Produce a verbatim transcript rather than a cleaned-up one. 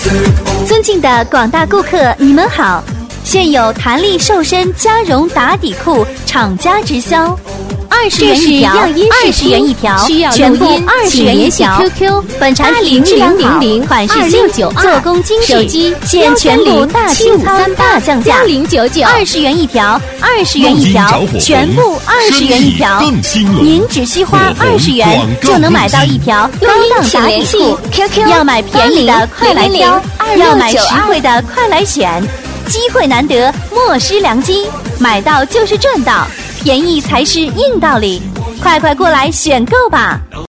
尊敬的广大顾客，你们好！现有弹力瘦身加绒打底裤厂家直销，二十元一条，二十元一条，全部二十元一条。Q Q 本产品质量好，款式新，做工精致，手机现全部大清仓大降价，零九九，二十元一条，二十元一条，全部二十元一条。您只需花二十元就能买到一条高档打底裤。Q Q 要买便宜的快来挑，要买实惠的快来选。机会难得，莫失良机，买到就是赚到，便宜才是硬道理，快快过来选购吧！